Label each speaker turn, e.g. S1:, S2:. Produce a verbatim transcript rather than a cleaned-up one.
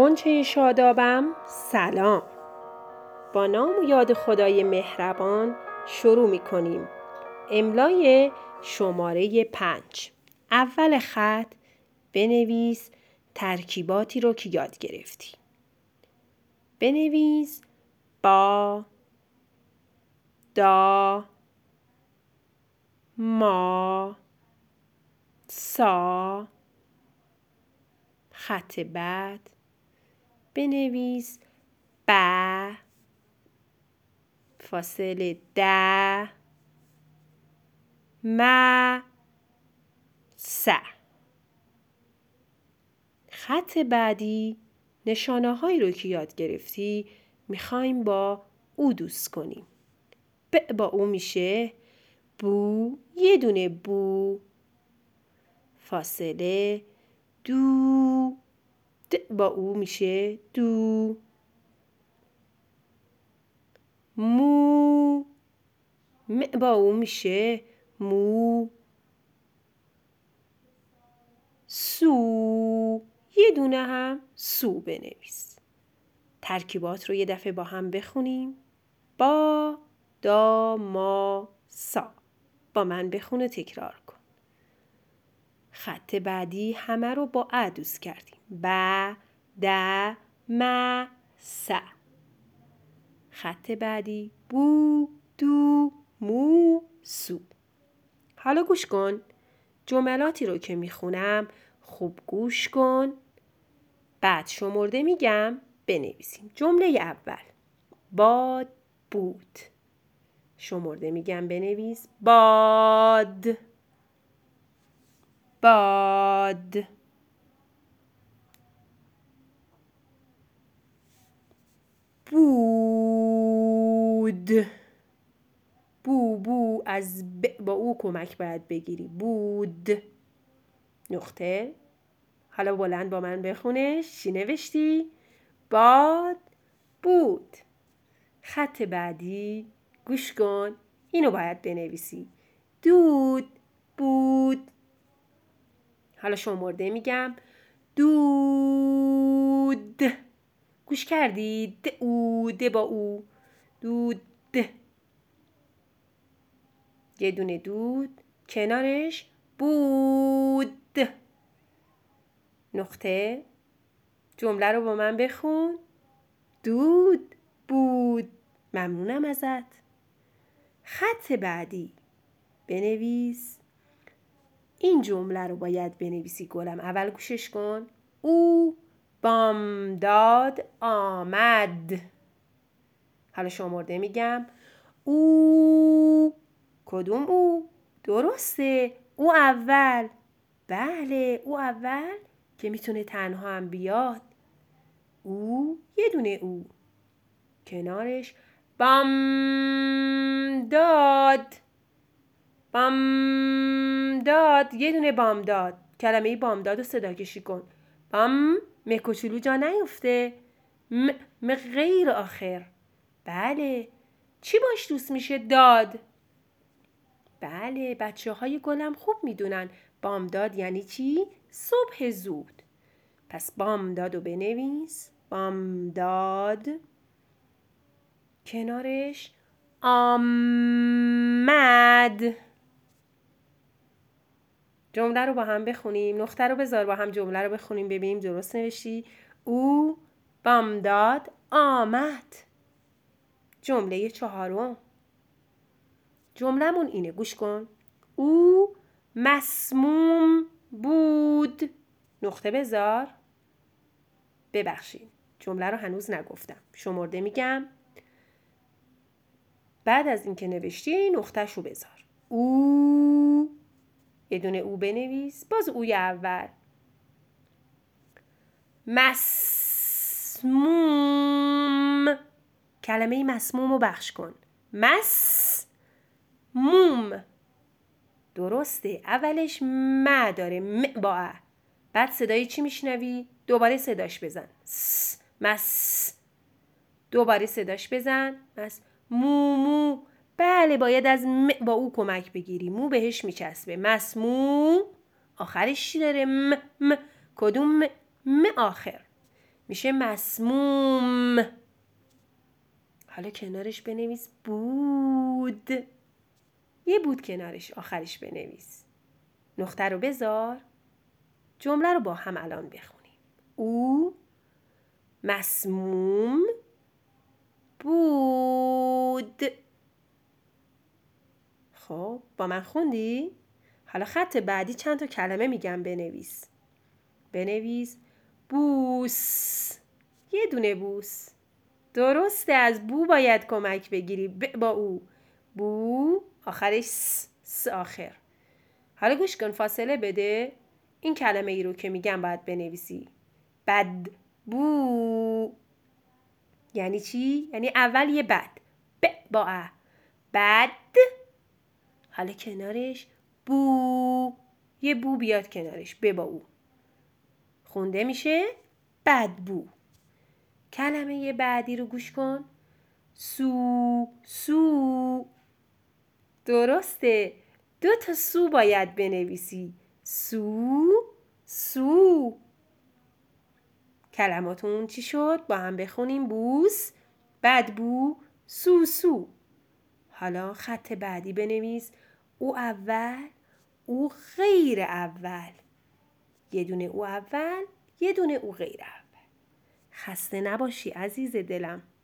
S1: غنچه شادابم سلام. با نام و یاد خدای مهربان شروع می کنیم. املای شماره پنج. اول خط بنویس ترکیباتی رو که یاد گرفتی. بنویس با، دا، ما، سا. خط بعد بنویس ب، فاصله ده، م، س. خط بعدی نشانه هایی رو که یاد گرفتی میخوایم با او دوست کنیم. ب با او میشه بو، یه دونه بو، فاصله دو. د با او میشه دو. مو، م با او میشه مو. سو، یه دونه هم سو بنویس. ترکیبات رو یه دفعه با هم بخونیم. با، دا، ما، سا. با من بخون و تکرار کن. خط بعدی همه رو با ا دوست کردیم. ب، د، م، س. خط بعدی بو، دو، مو، سو. حالا گوش کن. جملاتی رو که میخونم خوب گوش کن. بعد شمرده میگم بنویسیم. جمله اول باد بود. شمرده میگم بنویس باد، باد. بود، بو بو از ب با او کمک باید بگیری. بود. نقطه. حالا بلند با من بخونش. چی نوشتی؟ باد بود. خط بعدی گوش کن. اینو باید بنویسی. دود بود. حالا شمرده میگم دود. گوش کردی؟ د او، د با او. دود. یه دونه دود کنارش بود. نقطه. جمله رو با من بخون. دود بود. ممنونم ازت. خط بعدی بنویس. این جمله رو باید بنویسی گلم. اول گوشش کن. او بامداد آمد. حالا شمرده میگم. او، کدوم او؟ درسته، او اول. بله، او اول که میتونه تنها هم بیاد. او، یه دونه او. کنارش بامداد. بامداد، یه دونه بامداد. کلمه بامداد رو صدا کشی کن. بام، م کوچولو جا نیفته. م، م غیر آخر. بله. چی باش دوست میشه؟ داد. بله، بچه های گلم خوب میدونن بامداد یعنی چی؟ صبح زود. پس بامداد رو بنویس. بامداد. کنارش آمد. جمله رو با هم بخونیم. نقطه رو بذار با هم جمله رو بخونیم ببینیم درست نوشتی. او بامداد آمد. جمله چهارم. جمله‌مون اینه. گوش کن. او مسموم بود. نقطه بذار. ببخشید. جمله رو هنوز نگفتم. شمرده میگم. بعد از اینکه نوشتی نقطه‌ش رو بذار. او، یه دونه او بنویس. باز اوی اول. مسموم. کلمه مسموم رو بخش کن. مس موم. درسته. اولش م داره. م با ا. بعد صدای چی میشنوی؟ دوباره صداش بزن. س. مس. دوباره صداش بزن. مس. مو مو. بله، باید از م با او کمک بگیری. مو بهش میچسبه. مسمو. آخرش چی داره؟ م م. کدوم م؟ م آخر. میشه مسموم. حالا کنارش بنویس بود. یه بود کنارش آخرش بنویس. نقطه رو بذار. جمله رو با هم الان بخونیم. او مسموم بود. خب با من خوندی؟ حالا خط بعدی چند تا کلمه میگم بنویس. بنویس بوس. یه دونه بوس. درسته، از بو باید کمک بگیری. ب با او. بو آخرش س, س آخر. حالا گوش کن، فاصله بده. این کلمه ای رو که میگم باید بنویسی. بد بو. یعنی چی؟ یعنی اول یه بد. ب با ا. بد. حالا کنارش بو. یه بو بیاد کنارش. ب با او. خونده میشه بدبو. کلمه بعدی رو گوش کن. سو سو. درسته، دو تا سو باید بنویسی. سو سو. کلماتون چی شد؟ با هم بخونیم. بوس، بدبو، سو سو. حالا خط بعدی بنویس. او اول، او غیر اول. یه دونه او اول، یه دونه او غیر اول. خسته نباشی عزیز دلم.